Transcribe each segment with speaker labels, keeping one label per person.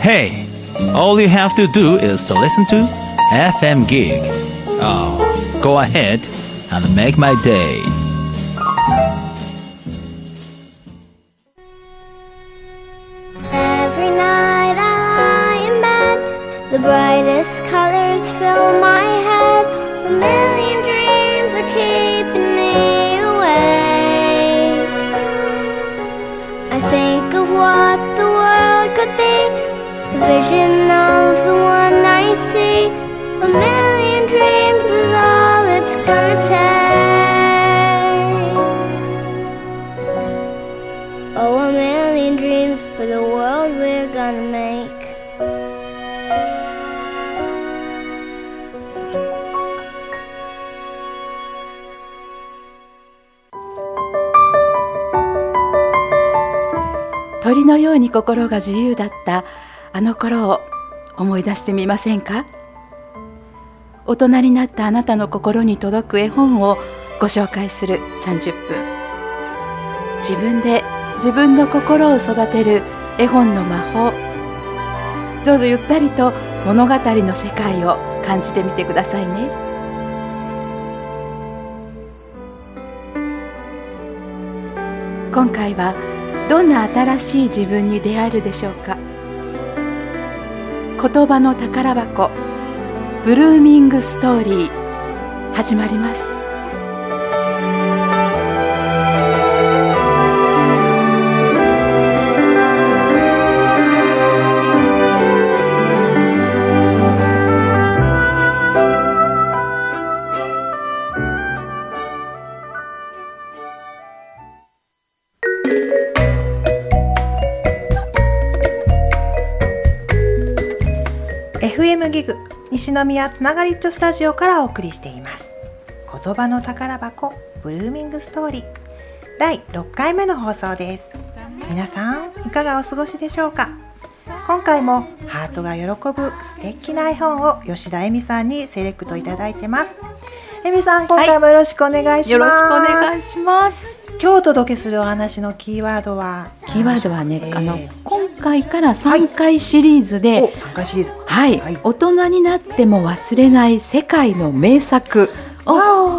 Speaker 1: Hey, all you have to do is to listen to FM Gig. Oh, go ahead and make my day.
Speaker 2: Every night I lie in bed, the brightest colors fill my head. A million dreams are keeping me awake. I think of what the world could be, the vision of the one I see. A million dreams is all it's gonna take. Oh, a million dreams for the world we're gonna make.
Speaker 3: 鳥のように心が自由だったあの頃を思い出してみませんか？大人になったあなたの心に届く絵本をご紹介する30分。自分で自分の心を育てる絵本の魔法。どうぞゆったりと物語の世界を感じてみてくださいね。今回はどんな新しい自分に出会えるでしょうか。言葉の宝箱ブルーミングストーリー始まります。
Speaker 4: FM ギグ西宮つながりっちょスタジオからお送りしています。言葉の宝箱ブルーミングストーリー第6回目の放送です。皆さんいかがお過ごしでしょうか。今回もハートが喜ぶ素敵な絵本を吉田恵美さんにセレクトいただいてます。恵美さん、今回もよろしくお願いします。
Speaker 3: よろしくお願いします。
Speaker 4: 今日お届けするお話のキーワードは
Speaker 3: ね、今回から3回シリーズで、
Speaker 4: 3回シリーズ、
Speaker 3: 大人になっても忘れない世界の名作を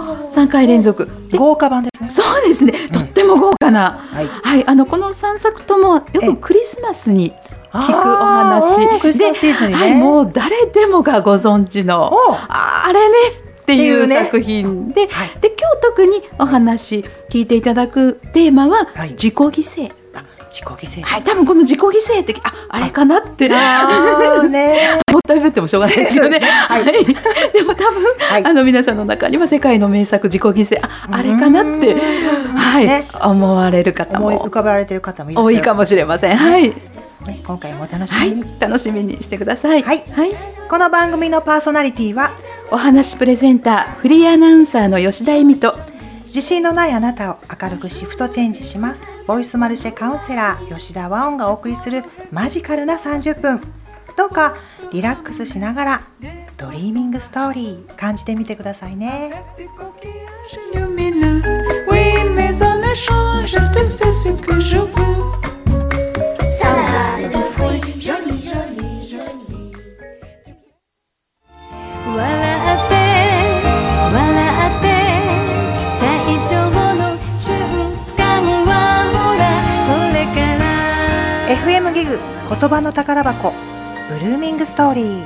Speaker 3: 3回連続、
Speaker 4: 豪華版ですね。
Speaker 3: そうですね、とっても豪華な、この3作ともよくクリスマスに聞くお話
Speaker 4: クリスマスシーズンにね、
Speaker 3: もう誰でもがご存知のあれねっていう作品で、で今日特にお話聞いていただくテーマは自己犠牲。
Speaker 4: 自己犠牲、
Speaker 3: 多分この自己犠牲ってあれかなってもったいぶってもしょうがないですよね。でも多分、皆さんの中には世界の名作自己犠牲あれかなって、思われる方も
Speaker 4: 思い浮かべられている方もいらっしゃる
Speaker 3: 多いかもしれません。
Speaker 4: 今回もお楽しみに、
Speaker 3: 楽しみにしてください。
Speaker 4: この番組のパーソナリティは
Speaker 3: お話プレゼンターフリーアナウンサーの吉田恵美と、
Speaker 4: 自信のないあなたを明るくシフトチェンジしますボイスマルシェカウンセラー吉田和音がお送りするマジカルな30分。どうかリラックスしながらドリーミングストーリー感じてみてくださいね。FM ギグ言葉の宝箱ブルーミングストーリー。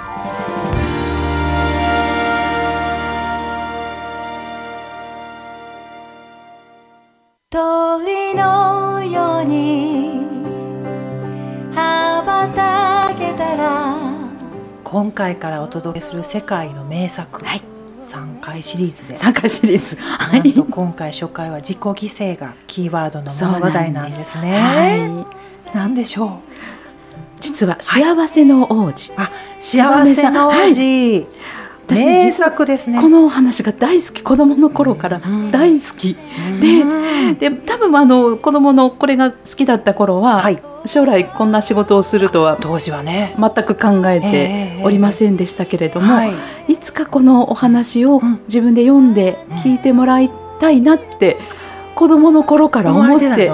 Speaker 5: 鳥のように羽ばたけたら。
Speaker 4: 今回からお届けする世界の名作、3回シリーズで
Speaker 3: 3回シリーズ、
Speaker 4: なんと今回初回は自己犠牲がキーワードの物語なんですね。なんでしょう。
Speaker 3: 実は幸せの王子、
Speaker 4: 幸せの王子、名作ですね。
Speaker 3: このお話が大好き、子供の頃から大好き、で多分子供のこれが好きだった頃は、将来こんな仕事をするとは
Speaker 4: 当時はね
Speaker 3: 全く考えておりませんでしたけれども、いつかこのお話を自分で読んで聞いてもらいたいなって子供の頃から思って、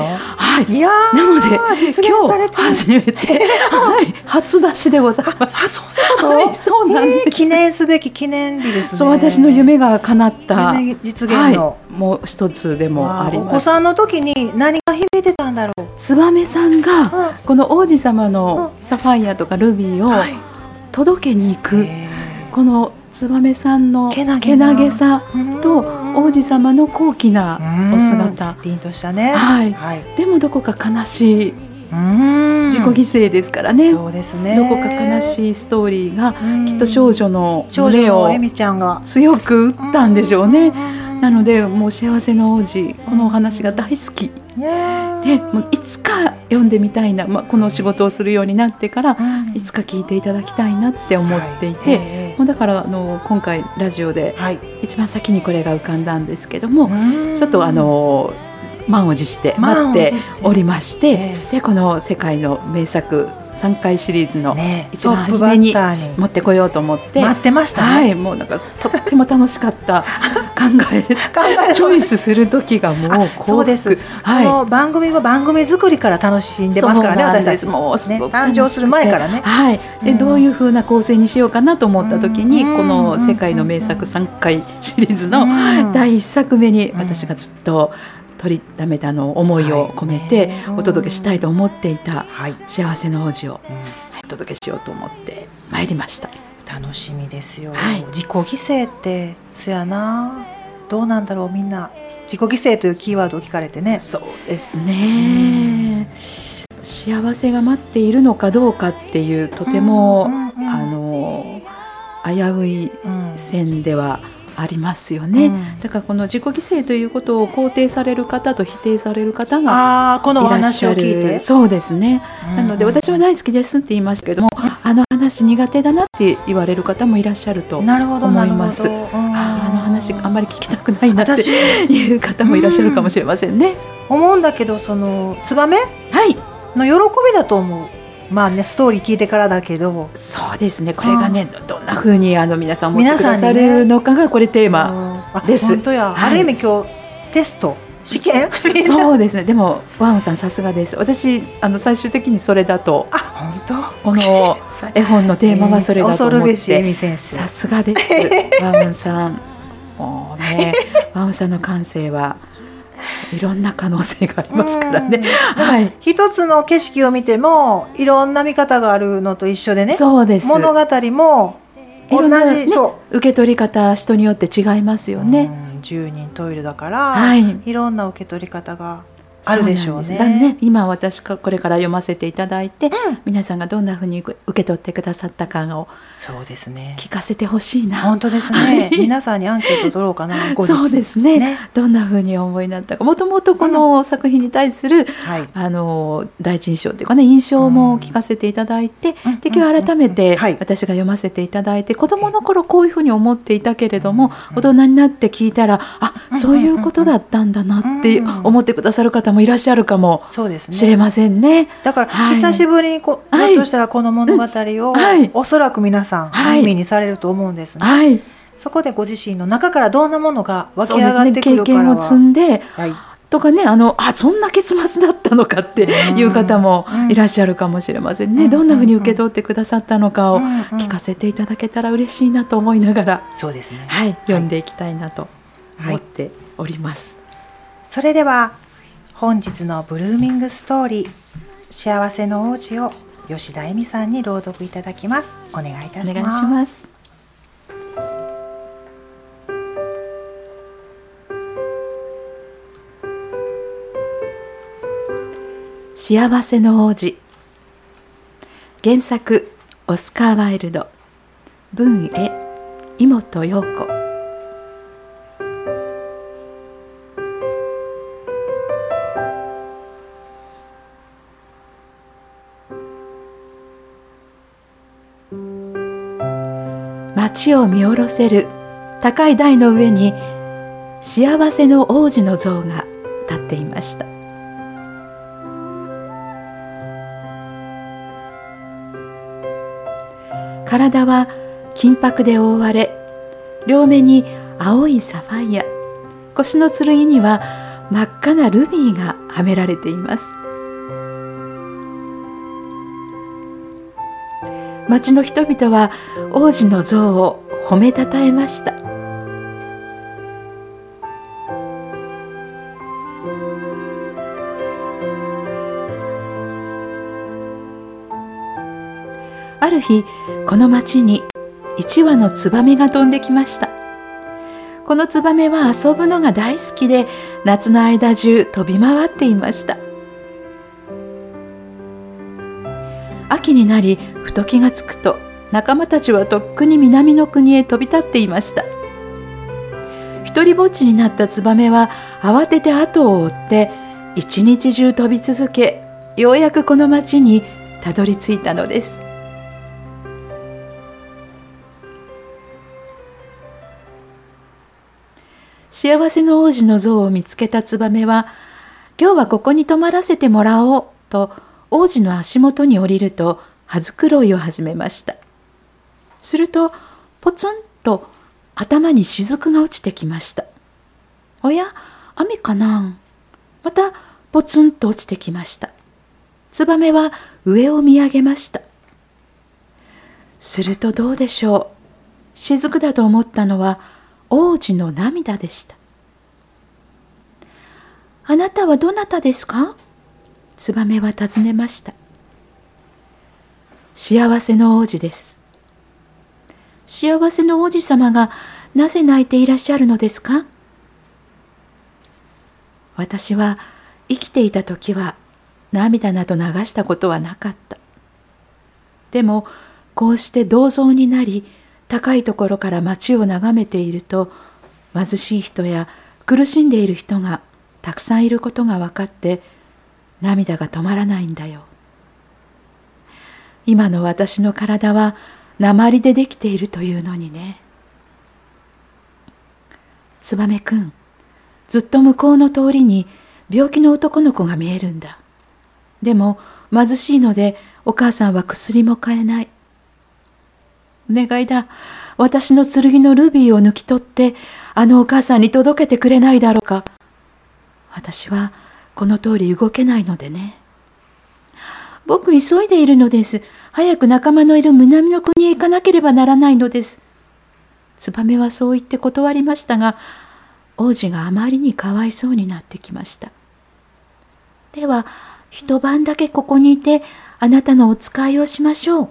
Speaker 3: はい、
Speaker 4: いやー
Speaker 3: なので
Speaker 4: 実現されてる
Speaker 3: 今日初めて、はい、初出しでございます。
Speaker 4: そういうこと、
Speaker 3: はい、そうなんです。
Speaker 4: 記念すべき記念日ですね。
Speaker 3: そう、私の夢が叶った
Speaker 4: 夢実現の、
Speaker 3: はい、もう一つでもあります。
Speaker 4: お子さんの時に何が響いてたんだろう。
Speaker 3: 燕さんが、
Speaker 4: うん
Speaker 3: この王子様のサファイアとかルビーを
Speaker 4: はい
Speaker 3: 届けに行く、この燕さんの
Speaker 4: けな
Speaker 3: け
Speaker 4: げな
Speaker 3: なげさと王子様の高貴なお姿、
Speaker 4: 凛としたね。
Speaker 3: はい
Speaker 4: はい、
Speaker 3: でもどこか悲しい自己犠牲ですからね、
Speaker 4: そうですね。
Speaker 3: どこか悲しいストーリーが
Speaker 4: うん
Speaker 3: きっと少女の
Speaker 4: 少女
Speaker 3: 胸を
Speaker 4: のエミちゃんが
Speaker 3: 強く打ったんでしょうね。
Speaker 4: うん
Speaker 3: なのでもう幸せの王子、このお話が大好き
Speaker 4: いやー
Speaker 3: で、もういつか読んでみたいな、この仕事をするようになってから
Speaker 4: うん
Speaker 3: いつか聞いていただきたいなって思っていて、
Speaker 4: はい
Speaker 3: もうだから今回ラジオで
Speaker 4: はい、
Speaker 3: 一番先にこれが浮かんだんですけども、
Speaker 4: うん
Speaker 3: ちょっと満を持して待っておりまして、
Speaker 4: え
Speaker 3: でこの世界の名作3回シリーズの
Speaker 4: ね、
Speaker 3: 一番
Speaker 4: トップ
Speaker 3: 初めに
Speaker 4: バッターに
Speaker 3: 持ってこようと思って、
Speaker 4: 待ってましたね。
Speaker 3: はい、もうなんかとっても楽しかった考えチョイスする時がもう幸福。
Speaker 4: そうです、
Speaker 3: はい、
Speaker 4: この番組は番組作りから楽しんでますからね、
Speaker 3: そうなんです
Speaker 4: 私たち
Speaker 3: もうすごく
Speaker 4: 誕生する前からね。
Speaker 3: はい、で
Speaker 4: うん
Speaker 3: どういう風な構成にしようかなと思った時に、
Speaker 4: うん
Speaker 3: この世界の名作3回シリーズの
Speaker 4: うん
Speaker 3: 第1作目に
Speaker 4: うん
Speaker 3: 私がずっと取りためた思いを込めて
Speaker 4: はい
Speaker 3: お届けしたいと思っていた
Speaker 4: はい、
Speaker 3: 幸せの王子を
Speaker 4: うん
Speaker 3: お届けしようと思ってまいりました。
Speaker 4: 楽しみですよ、
Speaker 3: はい
Speaker 4: 自己犠牲ってそやな、どうなんだろう、みんな自己犠牲というキーワードを聞かれてね。
Speaker 3: そうですね、幸せが待っているのかどうかっていうとても、危うい
Speaker 4: うん
Speaker 3: 線ではありますよね、
Speaker 4: うん
Speaker 3: だからこの自己犠牲ということを肯定される方と否定される方が
Speaker 4: このお
Speaker 3: いらっしゃ
Speaker 4: 話を聞いて
Speaker 3: る。そうですね、なので私は大好きですって言いましたけども、あの話苦手だなって言われる方もいらっしゃると
Speaker 4: なるほど
Speaker 3: 思います。
Speaker 4: なるほど、
Speaker 3: あの話あんまり聞きたくないなって
Speaker 4: 私
Speaker 3: いう方もいらっしゃるかもしれませんね。
Speaker 4: 思うんだけど、そのツバメ
Speaker 3: はい、
Speaker 4: の喜びだと思う。まあね、ストーリー聞いてからだけど、
Speaker 3: そうですね、これがねどんな風に皆さん思ってくださ
Speaker 4: 皆さんにね
Speaker 3: るのかがこれテーマです
Speaker 4: 本当や、
Speaker 3: はい
Speaker 4: ある意味今日テスト試験
Speaker 3: そうですね。でもワンさんさすがです。私最終的にそれだと、
Speaker 4: あ、本当
Speaker 3: この絵本のテーマはそれだと思っ
Speaker 4: 恐るべし恵
Speaker 3: て、
Speaker 4: 美先生。
Speaker 3: さすがですワンさん。もうねワンさんの感性はいろんな可能性がありますからね。はい、
Speaker 4: 一つの景色を見てもいろんな見方があるのと一緒でね、
Speaker 3: そうです。
Speaker 4: 物語も同
Speaker 3: いろんな
Speaker 4: じ、そう
Speaker 3: 受け取り方人によって違いますよね。
Speaker 4: 十人十色だから、
Speaker 3: はい
Speaker 4: いろんな受け取り方があるでしょうね。
Speaker 3: そうなんです。だね、今私これから読ませていただいて、
Speaker 4: ん
Speaker 3: 皆さんがどんなふうに受け取ってくださったかを
Speaker 4: そうですね。
Speaker 3: 聞かせてほしいな。
Speaker 4: 本当ですね。
Speaker 3: はい
Speaker 4: 皆さんにアンケート取ろうかな。後日
Speaker 3: そうですね
Speaker 4: ね
Speaker 3: どんなふうにお思いになったか、もともとこの作品に対する、
Speaker 4: はい。
Speaker 3: 第一印象というかね、印象も聞かせていただいて、で今日改めて
Speaker 4: はい
Speaker 3: 私が読ませていただいて、子どもの頃こういうふうに思っていたけれども、大人になって聞いたら、あ、そういうことだったんだなって思ってくださる方もいらっしゃるかも
Speaker 4: そうですね。
Speaker 3: しれませんね。
Speaker 4: だから、
Speaker 3: はい
Speaker 4: 久しぶりにひょ
Speaker 3: はい
Speaker 4: っとしたらこの物語を、
Speaker 3: はい
Speaker 4: おそらく皆さん、
Speaker 3: はい
Speaker 4: 耳にされると思うんですね。
Speaker 3: はい、
Speaker 4: そこでご自身の中からどんなものが湧き上
Speaker 3: そうですね、
Speaker 4: がってく
Speaker 3: 経
Speaker 4: るからは、
Speaker 3: 験を積んで
Speaker 4: はい、
Speaker 3: とかね、そんな結末だったのかっていう方もいらっしゃるかもしれませんね。どんなふうに受け取ってくださったのかを聞かせていただけたら嬉しいなと思いながら、
Speaker 4: そうですね。
Speaker 3: はい、読んでいきたいなと思っております。
Speaker 4: それでは本日のブルーミングストーリー幸せの王子を吉田恵美さんに朗読いただきます。お願いいたし
Speaker 3: お願い
Speaker 4: ます。
Speaker 3: します。幸せの王子。原作オスカー・ワイルド、文絵井本陽子。街を見下ろせる高い台の上に幸せの王子の像が立っていました。体は金箔で覆われ、両目に青いサファイア、腰の剣には真っ赤なルビーがはめられています。 町の人々は王子の像を褒めたたえました。ある日、この町に1羽のツバメが飛んできました。このツバメは遊ぶのが大好きで、夏の間中飛び回っていました。秋になり、ふと気がつくと、仲間たちはとっくに南の国へ飛び立っていました。一りぼっちになったツバメは慌てて後を追って一日中飛び続け、ようやくこの町にたどり着いたのです。幸せの王子の像を見つけたツバメは、今日はここに泊まらせてもらおうと王子の足元に降りると羽繕いを始めました。するとポツンと頭に雫が落ちてきました。おや、雨かな。またポツンと落ちてきました。ツバメは上を見上げました。するとどうでしょう。雫だと思ったのは王子の涙でした。あなたはどなたですか？ツバメは尋ねました。幸せの王子です。幸せの王子様がなぜ泣いていらっしゃるのですか？私は生きていた時は涙など流したことはなかった。でもこうして銅像になり、高いところから街を眺めていると、貧しい人や苦しんでいる人がたくさんいることが分かって、涙が止まらないんだよ。今の私の体は鉛でできているというのにね。ツバメくん、ずっと向こうの通りに病気の男の子が見えるんだ。でも貧しいのでお母さんは薬も買えない。お願いだ。私の剣のルビーを抜き取ってあのお母さんに届けてくれないだろうか。私はこの通り動けないのでね。僕急いでいるのです。早く仲間のいる南の国へ行かなければならないのです。ツバメはそう言って断りましたが、王子があまりにかわいそうになってきました。では一晩だけここにいてあなたのお使いをしましょう。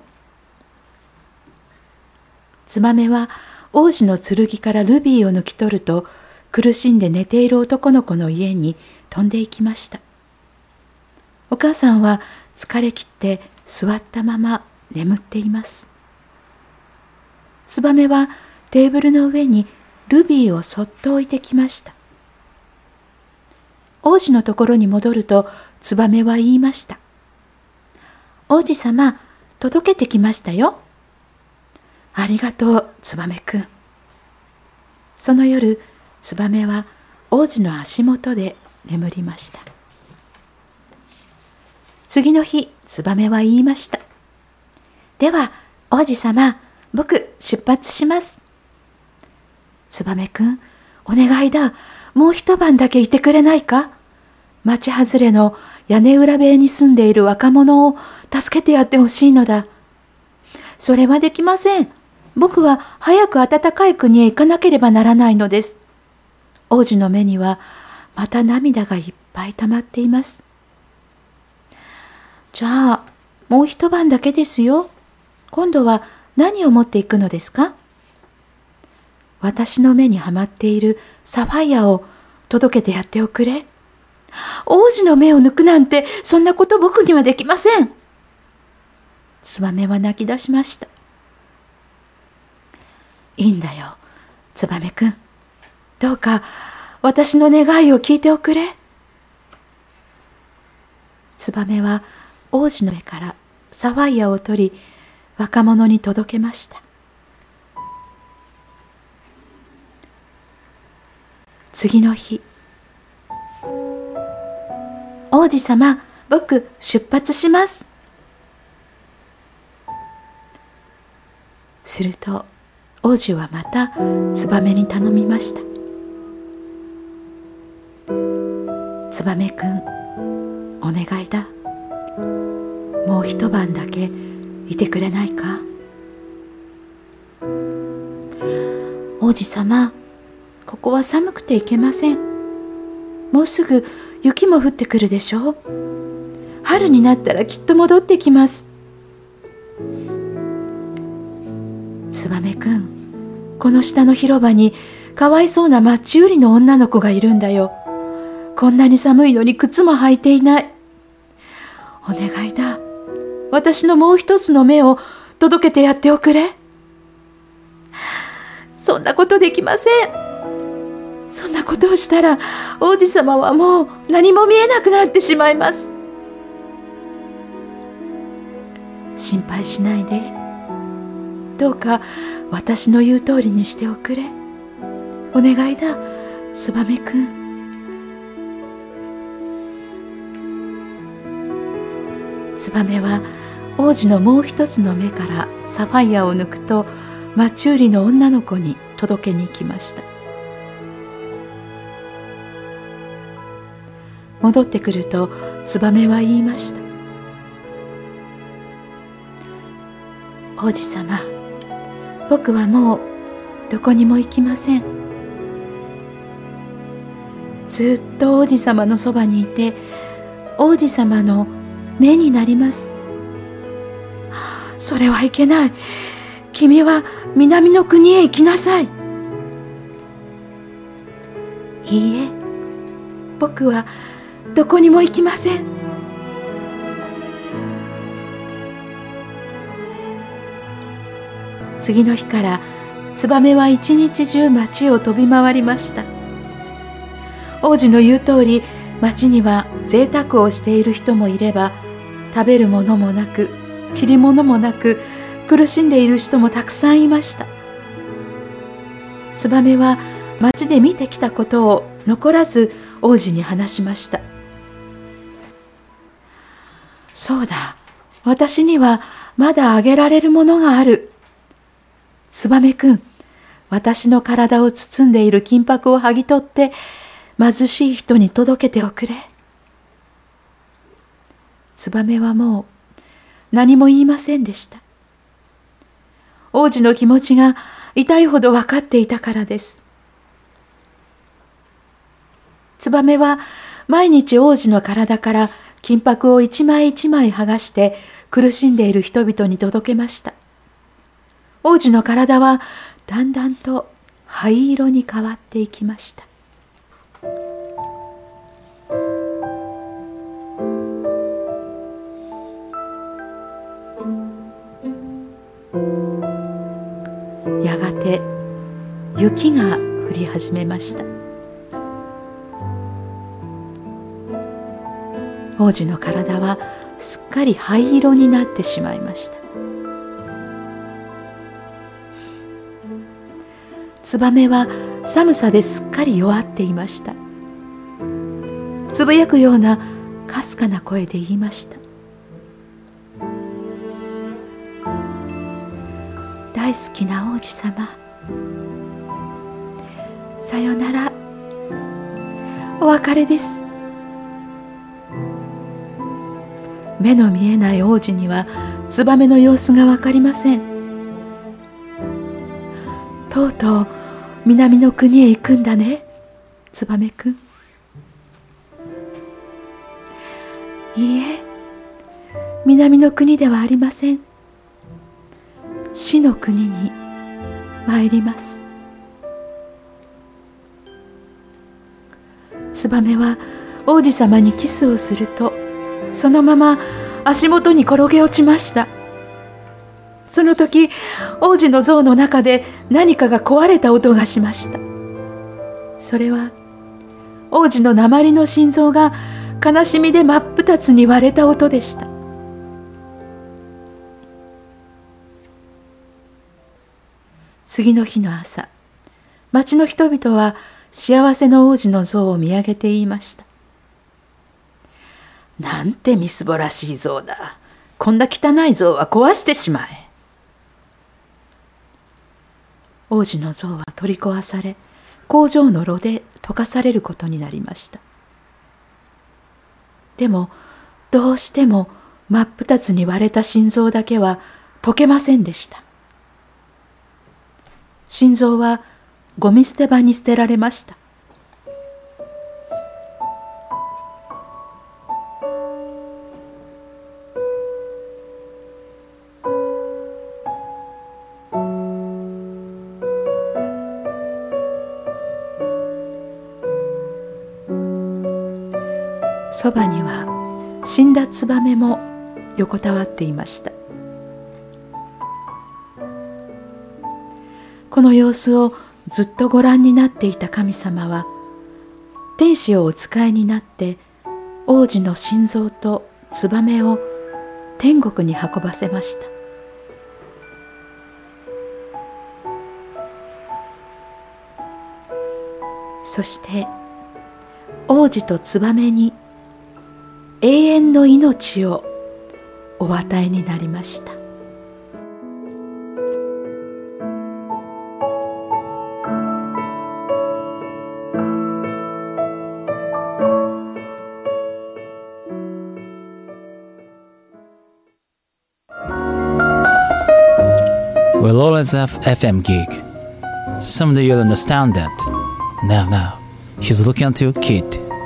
Speaker 3: ツバメは王子の剣からルビーを抜き取ると、苦しんで寝ている男の子の家に飛んで行きました。お母さんは疲れ切って座ったまま眠っています。ツバメはテーブルの上にルビーをそっと置いてきました。王子のところに戻ると、ツバメは言いました。王子様、届けてきましたよ。ありがとう、ツバメくん。その夜、ツバメは王子の足元で眠りました。次の日、ツバメは言いました。では、王子様、僕出発します。ツバメくん、お願いだ。もう一晩だけいてくれないか？町外れの屋根裏部屋に住んでいる若者を助けてやってほしいのだ。それはできません。僕は早く暖かい国へ行かなければならないのです。王子の目にはまた涙がいっぱい溜まっています。じゃあ、もう一晩だけですよ。今度は何を持っていくのですか？私の目にはまっているサファイアを届けてやっておくれ。王子の目を抜くなんて、そんなこと僕にはできません。ツバメは泣き出しました。いいんだよ、ツバメくん。どうか私の願いを聞いておくれ。ツバメは王子の目からサファイアを取り、若者に届けました。次の日、王子様、僕出発します。すると王子はまたツバメに頼みました。ツバメくん、お願いだ。もう一晩だけいてくれないか。王子様、ここは寒くていけません。もうすぐ雪も降ってくるでしょう。春になったらきっと戻ってきます。ツバメくん、この下の広場にかわいそうなマッチ売りの女の子がいるんだよ。こんなに寒いのに靴も履いていない。お願いだ。私のもう一つの目を届けてやっておくれ。そんなことできません。そんなことをしたら王子様はもう何も見えなくなってしまいます。心配しないで。どうか私の言う通りにしておくれ。お願いだ、ツバメくん。ツバメは王子のもう一つの目からサファイアを抜くと、マッチ売りの女の子に届けに行きました。戻ってくるとツバメは言いました。王子様、僕はもうどこにも行きません。ずっと王子様のそばにいて、王子様の目になります。それはいけない。君は南の国へ行きなさい。いいえ、僕はどこにも行きません。次の日からツバメは一日中町を飛び回りました。王子の言う通り、町には贅沢をしている人もいれば、食べるものもなく着るものもなく苦しんでいる人もたくさんいました。ツバメは町で見てきたことを残らず王子に話しました。そうだ、私にはまだあげられるものがある。ツバメくん、私の体を包んでいる金箔を剥ぎ取って貧しい人に届けておくれ。ツバメはもう何も言いませんでした。王子の気持ちが痛いほど分かっていたからです。ツバメは毎日王子の体から金箔を一枚一枚剥がして苦しんでいる人々に届けました。王子の体はだんだんと灰色に変わっていきました。やがて雪が降り始めました。王子の体はすっかり灰色になってしまいました。ツバメは寒さですっかり弱っていました。つぶやくようなかすかな声で言いました。大好きな王子様、さよなら、お別れです。目の見えない王子にはツバメの様子がわかりません。とうとう南の国へ行くんだね、ツバメくん。いいえ、南の国ではありません。死の国に参ります。ツバメは王子様にキスをすると、そのまま足元に転げ落ちました。その時、王子の像の中で何かが壊れた音がしました。それは王子の鉛の心臓が悲しみで真っ二つに割れた音でした。次の日の朝、町の人々は幸せの王子の像を見上げて言いました。なんてみすぼらしい像だ。こんな汚い像は壊してしまえ。王子の像は取り壊され、工場の炉で溶かされることになりました。でもどうしても真っ二つに割れた心臓だけは溶けませんでした。心臓はゴミ捨て場に捨てられました。そばには死んだツバメも横たわっていました。この様子をずっとご覧になっていた神様は、天使をお使いになって王子の心臓とツバメを天国に運ばせました。そして王子とツバメに永遠の命をお与えになりました。
Speaker 1: We'll always have FM gig. Someday you'll understand that. Now, he's looking at you, kid.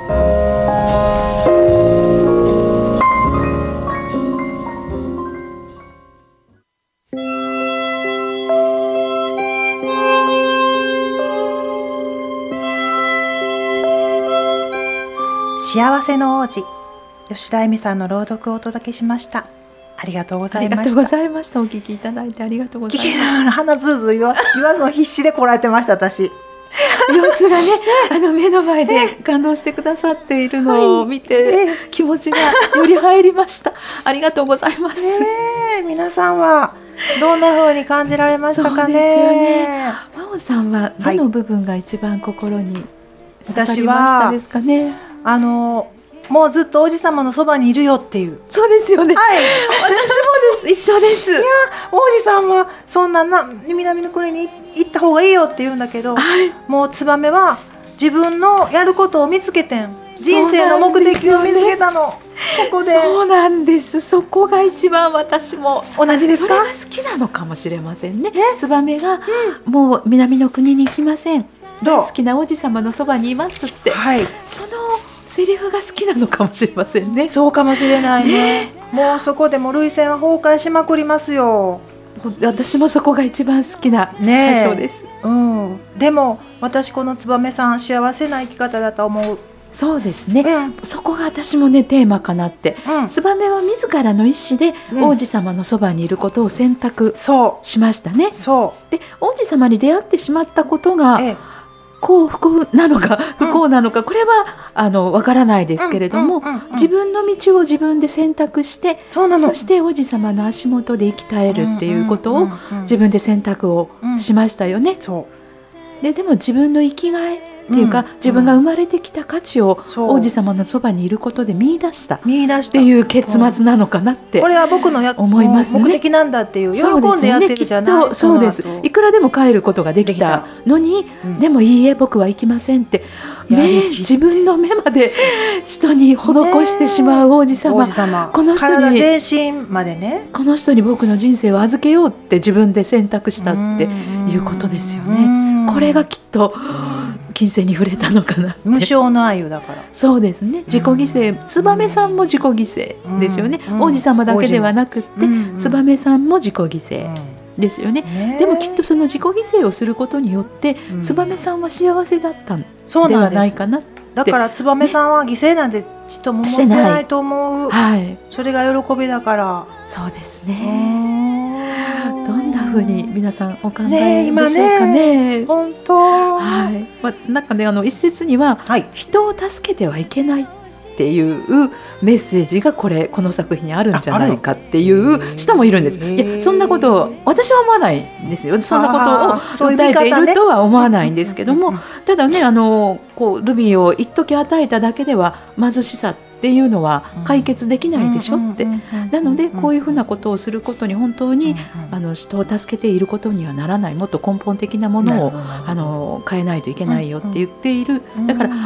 Speaker 4: 「幸せの王子」、吉田恵美さんの朗読をお届けしました。ありがとうございました。
Speaker 3: ありがとうございました。お聞きいただいてありがとうございます。
Speaker 4: 聞きながら鼻ずるずる言わずの必死でこらえてました。私
Speaker 3: 様子がね、目の前で感動してくださっているのを見て、気持ちがより入りました。ありがとうございます。
Speaker 4: 皆さんはどんな風に感じられましたかね。
Speaker 3: そうですよね。真央さんはどの部分が一番心に刺さりましたですかね。
Speaker 4: もうずっと王子様のそばにいるよっていう。
Speaker 3: そうですよね。はい、私もです。一緒です。いや、
Speaker 4: 王子さんはそんな南の国に行った方がいいよって言うんだけど、もうツバメは自分のやることを見つけてん。人生の目的を見つけたの。ここで。
Speaker 3: そうなんです。そこが一番私も
Speaker 4: 同じですか。
Speaker 3: それが好きなのかもしれませんね。ツバメがもう南の国に行きません。大好きな王子様のそばにいますって。そのセリフが好きなのかもしれませんね。
Speaker 4: そうかもしれないね。もうそこでも涙腺は崩壊しまくりますよ。
Speaker 3: 私もそこが一番好きな箇所です。
Speaker 4: でも私このツバメさん幸せな生き方だと思う。
Speaker 3: そうですね、そこが私もねテーマかなって、ツバメは自らの意思で王子様のそばにいることを選択しましたね。で王子様に出会ってしまったことが、幸福なのか不幸なのか、これはわからないですけれども、自分の道を自分で選択して、そして王子様の足元で生き絶えるっていうことを自分で選択をしましたよね。でも自分の生きがいっていうか、自分が生まれてきた価値を王子様のそばにいることで見出したっていう結末なのかなって、
Speaker 4: これは僕の思いますね。目的なんだっていう、喜んでやってるじゃない。
Speaker 3: そうです。いくらでも帰ることができたのに、でもいいえ僕は行きませんって自分の目まで人に施してしまう王子様、この人に
Speaker 4: 全身までね、
Speaker 3: この人に僕の人生を預けようって自分で選択したっていうことですよね。これがきっと金星に触れたのかなって。
Speaker 4: 無償の愛だから。
Speaker 3: そうですね。自己犠牲、ツバメさんも自己犠牲ですよね。王子様だけではなくって、ツバメさんも自己犠牲ですよね。でもきっとその自己犠牲をすることによって、ツバメさんは幸せだったんではないかなって。
Speaker 4: だからツバメさんは犠牲なんてちっとも思ってないと思う。それが喜びだから。
Speaker 3: そうですね。どんな風に皆さんお考えでしょうかね。
Speaker 4: 本当。
Speaker 3: なんかね、一節には、人を助けてはいけないっていうメッセージがこの作品にあるんじゃないかっていう人もいるんです。いや、そんなことを私は思わないんですよ。そんなことを訴えているとは思わないんですけども、ただね、ルビーを一時与えただけでは貧しさっていうのは解決できないでしょって。なのでこういうふうなことをすることに本当に人を助けていることにはならない、もっと根本的なものを変えないといけないよって言っている。だから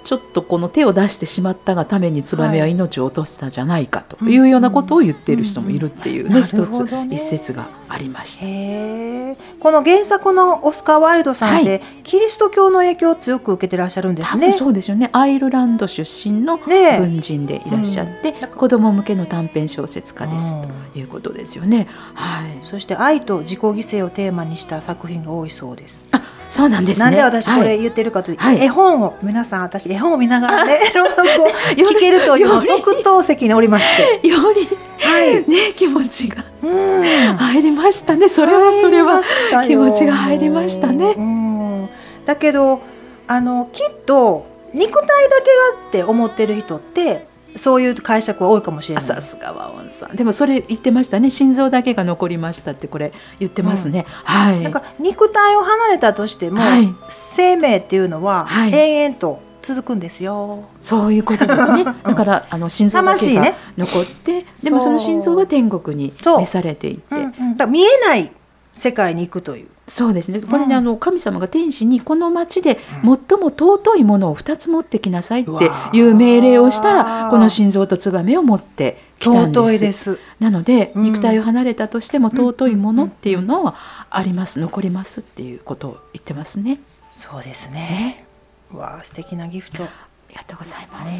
Speaker 3: ちょっとこの手を出してしまったがためにツバメは命を落としたじゃないかというようなことを言っている人もいるっていうね、一つ一節がありました。
Speaker 4: この原作のオスカー・ワイルドさんって、キリスト教の影響を強く受けてらっしゃるんですね。
Speaker 3: そうですよね。アイルランド出身の文人でいらっしゃって、子供向けの短編小説家ですということですよね。
Speaker 4: そして愛と自己犠牲をテーマにした作品が多いそうです。
Speaker 3: そうなんですね。
Speaker 4: なんで私これ言ってるかというと、絵本を皆さん、私絵本を見ながらね朗読を聞けるという特等席におりまして
Speaker 3: より気持ちが入りましたね。それは気持ちが入りましたね。
Speaker 4: だけどきっと肉体だけがって思ってる人ってそういう解釈は多いかもしれない。
Speaker 3: さすがは音さん。でもそれ言ってましたね。心臓だけが残りましたってこれ言ってますね。
Speaker 4: なんか肉体を離れたとしても、生命っていうのは延々と続くんですよ。
Speaker 3: そういうことですね。だから心臓だけが残って、でもその心臓は天国に召されていて、
Speaker 4: だ見えない世界に行くという。
Speaker 3: そうですね。これね、神様が天使にこの町で最も尊いものを2つ持ってきなさいっていう命令をしたら、この心臓とツバメを持ってきたんです。
Speaker 4: 尊いです。
Speaker 3: なので、肉体を離れたとしても尊いものっていうのはあります、残りますっていうことを言ってますね。
Speaker 4: そうですね。素敵なギフト。
Speaker 3: ありがとうございます。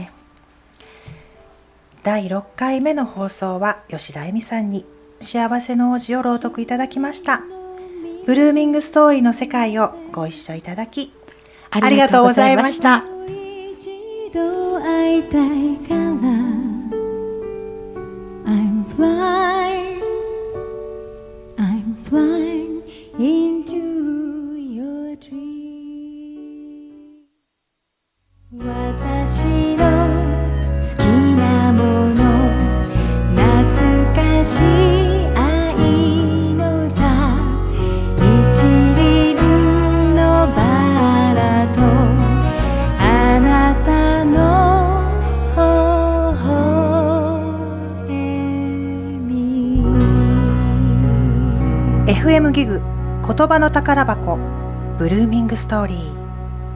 Speaker 4: 第6回目の放送は吉田恵美さんに幸せの王子を朗読いただきました。ブルーミングストーリーの世界をご一緒いただきありがとうございました。
Speaker 5: 一度会いたいから I'm flying into your dream 私の好きなもの懐かしい
Speaker 4: FM ギグ言葉の宝箱ブルーミングストーリー。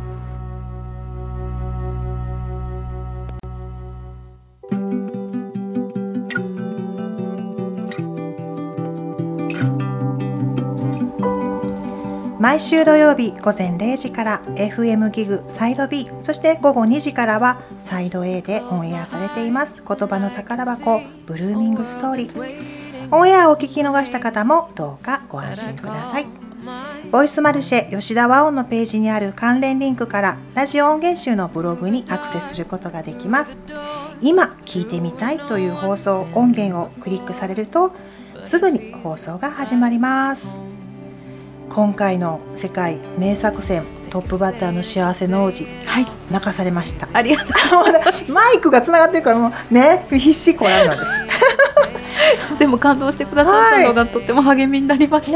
Speaker 4: 毎週土曜日午前0時から FM ギグサイド B、 そして午後2時からはサイド A でオンエアされています言葉の宝箱ブルーミングストーリー。オンエアを聞き逃した方もどうかご安心ください。ボイスマルシェ吉田和音のページにある関連リンクからラジオ音源集のブログにアクセスすることができます。今聞いてみたいという放送音源をクリックされるとすぐに放送が始まります。今回の世界名作選トップバッターの幸せの王子、泣かされました。
Speaker 3: ありがとうございます。
Speaker 4: マイクがつながってるからもうね必死こらなんです
Speaker 3: でも感動してくださったのがとても励みになりました。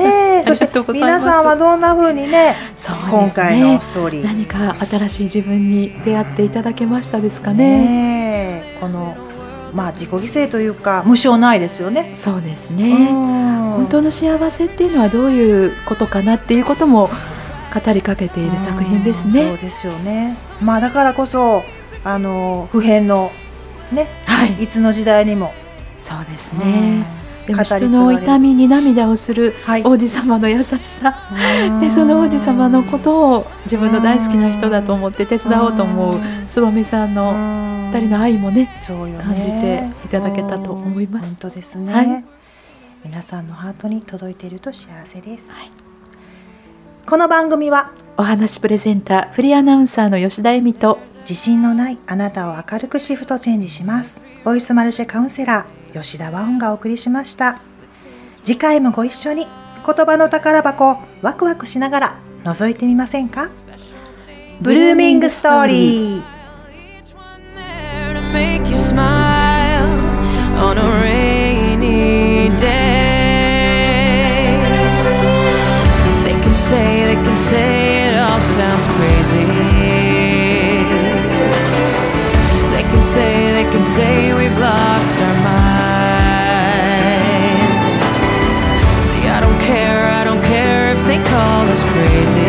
Speaker 4: そして皆さんはどんな風にね、今回のストーリー
Speaker 3: 何か新しい自分に出会っていただけましたですかね。
Speaker 4: この自己犠牲というか無償ないですよね。
Speaker 3: そうですね。本当の幸せっていうのはどういうことかなっていうことも語りかけている作品ですね。
Speaker 4: そうですよね。だからこそ普遍のね、いつの時代にも
Speaker 3: そうですね。でも人の痛みに涙をする王子様の優しさ、でその王子様のことを自分の大好きな人だと思って手伝おうと思うつばめさんの2人の愛もね感じていただけたと思います。
Speaker 4: 本当ですね。皆さんのハートに届いていると幸せです。この番組は
Speaker 3: お話プレゼンターフリーアナウンサーの吉田恵美と
Speaker 4: 自信のないあなたを明るくシフトチェンジしますボイスマルシェカウンセラー吉田和音がお送りしました。次回もご一緒に言葉の宝箱ワクワクしながら覗いてみませんか。ブルーミングストーリー。
Speaker 5: They can say it all sounds crazy. They can say we've lost our minds. See, I don't care if they call us crazy.